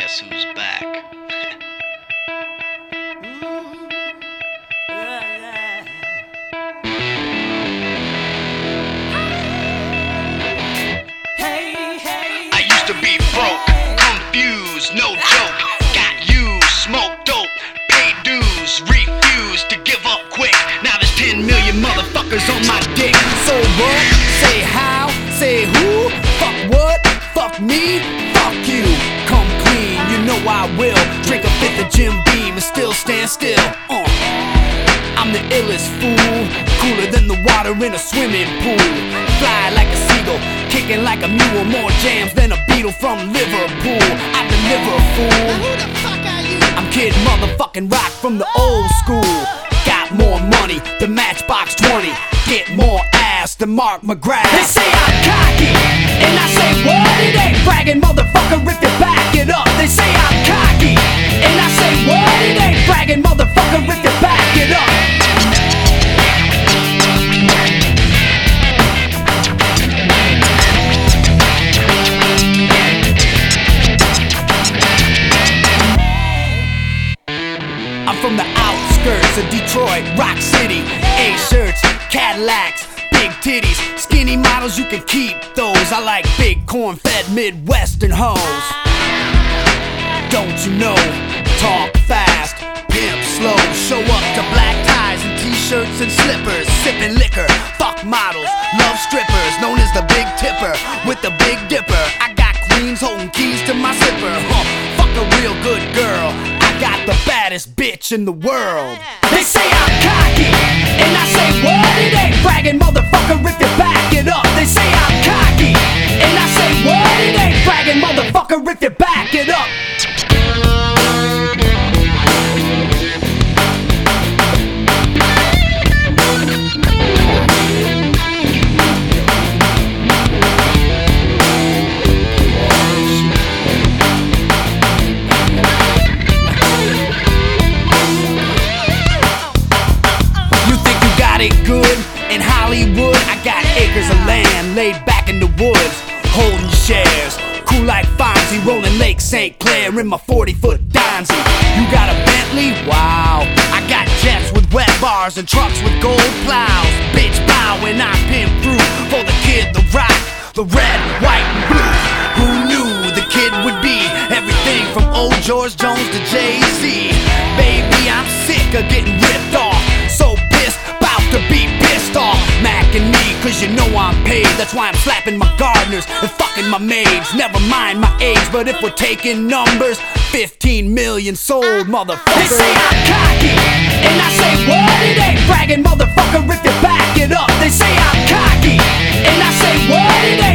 Guess who's back? I used to be broke, confused, no joke. Got used, smoked dope, paid dues, refused to give up quick. Now there's 10 million motherfuckers on my dick. So what? Say how? Say who? Fuck what? Fuck me? Fuck you. Come clean, you know I will. Drink a fifth of Jim Beam and still stand still. I'm the illest fool, cooler than the water in a swimming pool. Fly like a seagull, kicking like a mule. More jams than a Beatle from Liverpool. I deliver, fool. Who the fuck are you? I'm Kid Motherfucking Rock from the old school. Got more money than Matchbox 20. Get more ass than Mark McGrath. They say I'm cocky, and I say what? It ain't bragging, motherfucker, if you back it up. They say I'm cocky, and I say what? It ain't bragging, motherfucker, if you back it up. I'm from the outskirts of Detroit, Rock City. A-shirts, Cadillacs, big titties, skinny models, you can keep those. I like big corn-fed Midwestern hoes. Don't you know? Talk fast, pimp slow. Show up to black ties and t-shirts and slippers. Sipping liquor, fuck models, love strippers. Known as the Big Tipper with the Big Dipper. I got queens holding keys to my zipper. Fuck a real good girl. I got the baddest bitch in the world. They say I'm cocky, and I say what? It ain't bragging, motherfucker, if you back it up. They say I'm cocky, and I say what? It ain't bragging, motherfucker, if you back it up. Good in Hollywood, I got acres of land laid back in the woods, holding shares. Cool like Fonzie, rolling Lake St. Clair in my 40-foot Donzie. You got a Bentley? Wow. I got jets with wet bars and trucks with gold plows. Bitch bow when I pimp through for the Kid, the Rock, the red, white, and blue. Who knew the Kid would be everything from old George Jones to Jay-Z? Baby, I'm sick of getting ripped off. So pissed, about to be pissed off. Macking me, cause you know I'm paid. That's why I'm slapping my gardeners and fucking my maids. Never mind my age, but if we're taking numbers, 15 million sold, motherfucker. They say I'm cocky, and I say what? It ain't bragging, motherfucker, if you back it up. They say I'm cocky, and I say what? It ain't